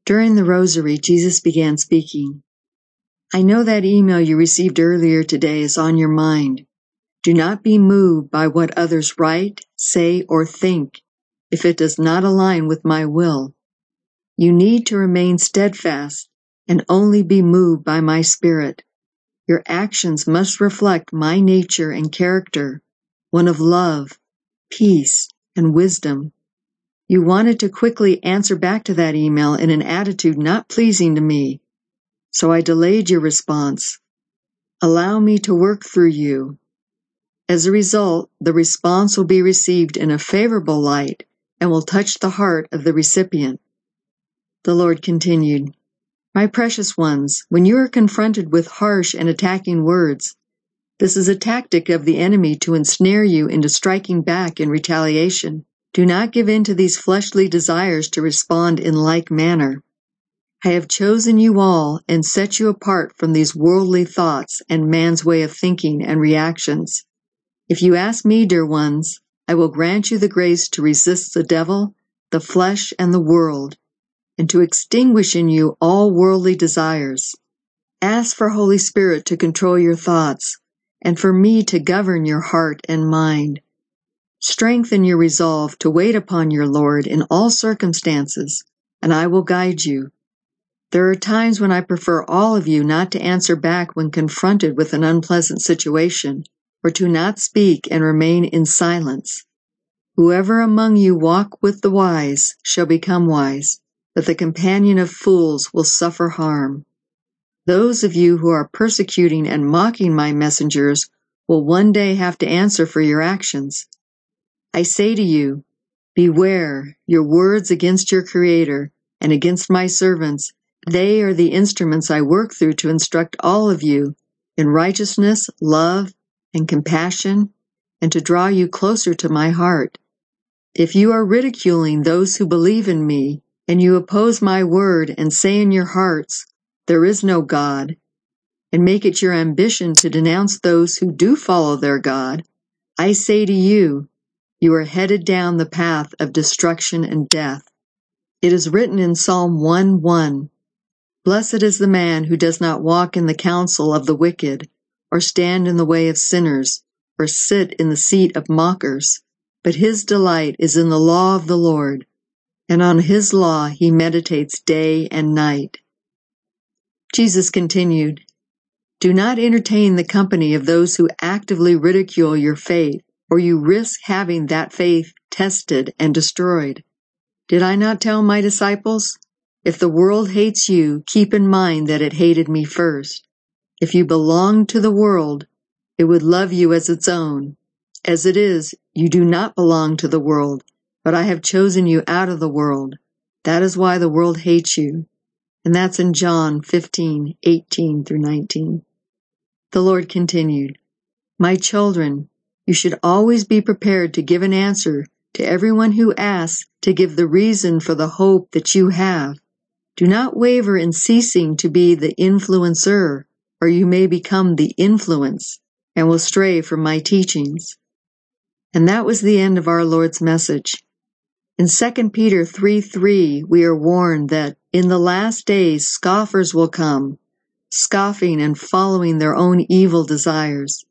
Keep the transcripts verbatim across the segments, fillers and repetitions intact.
During the rosary, Jesus began speaking. I know that email you received earlier today is on your mind. Do not be moved by what others write, say, or think, if it does not align with my will. You need to remain steadfast and only be moved by my Spirit. Your actions must reflect my nature and character, one of love, peace, and wisdom. You wanted to quickly answer back to that email in an attitude not pleasing to me, so I delayed your response. Allow me to work through you. As a result, the response will be received in a favorable light and will touch the heart of the recipient. The Lord continued, My precious ones, when you are confronted with harsh and attacking words, this is a tactic of the enemy to ensnare you into striking back in retaliation. Do not give in to these fleshly desires to respond in like manner. I have chosen you all and set you apart from these worldly thoughts and man's way of thinking and reactions. If you ask me, dear ones, I will grant you the grace to resist the devil, the flesh, and the world, and to extinguish in you all worldly desires. Ask for Holy Spirit to control your thoughts, and for me to govern your heart and mind. Strengthen your resolve to wait upon your Lord in all circumstances, and I will guide you. There are times when I prefer all of you not to answer back when confronted with an unpleasant situation, or to not speak and remain in silence. Whoever among you walk with the wise shall become wise, but the companion of fools will suffer harm. Those of you who are persecuting and mocking my messengers will one day have to answer for your actions. I say to you, beware your words against your Creator and against my servants. They are the instruments I work through to instruct all of you in righteousness, love, and compassion, and to draw you closer to my heart. If you are ridiculing those who believe in me, and you oppose my word and say in your hearts, there is no God, and make it your ambition to denounce those who do follow their God, I say to you, you are headed down the path of destruction and death. It is written in Psalm one one, Blessed is the man who does not walk in the counsel of the wicked, or stand in the way of sinners, or sit in the seat of mockers, but his delight is in the law of the Lord, and on his law he meditates day and night. Jesus continued, Do not entertain the company of those who actively ridicule your faith, or you risk having that faith tested and destroyed. Did I not tell my disciples? If the world hates you, keep in mind that it hated me first. If you belonged to the world, it would love you as its own. As it is, you do not belong to the world, but I have chosen you out of the world. That is why the world hates you. And that's in John fifteen, eighteen through nineteen. The Lord continued, My children, you should always be prepared to give an answer to everyone who asks to give the reason for the hope that you have. Do not waver in ceasing to be the influencer, or you may become the influence and will stray from my teachings. And that was the end of our Lord's message. In Second Peter three three, we are warned that in the last days scoffers will come, scoffing and following their own evil desires.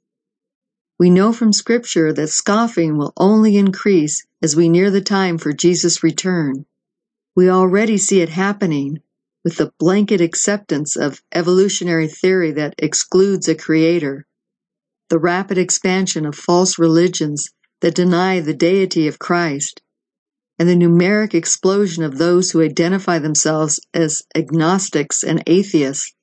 We know from Scripture that scoffing will only increase as we near the time for Jesus' return. We already see it happening with the blanket acceptance of evolutionary theory that excludes a creator, the rapid expansion of false religions that deny the deity of Christ, and the numeric explosion of those who identify themselves as agnostics and atheists.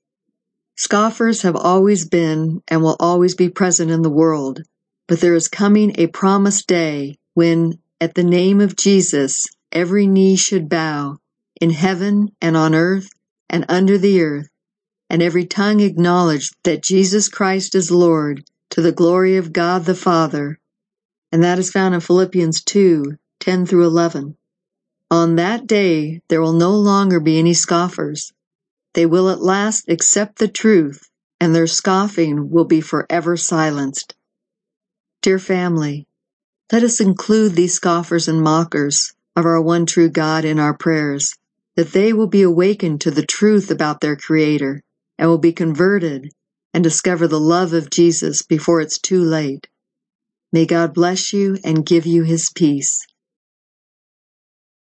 Scoffers have always been and will always be present in the world, but there is coming a promised day when, at the name of Jesus, every knee should bow, in heaven and on earth and under the earth, and every tongue acknowledge that Jesus Christ is Lord, to the glory of God the Father. And that is found in Philippians two, ten through eleven. On that day there will no longer be any scoffers. They will at last accept the truth, and their scoffing will be forever silenced. Dear family, let us include these scoffers and mockers of our one true God in our prayers, that they will be awakened to the truth about their Creator and will be converted and discover the love of Jesus before it's too late. May God bless you and give you His peace.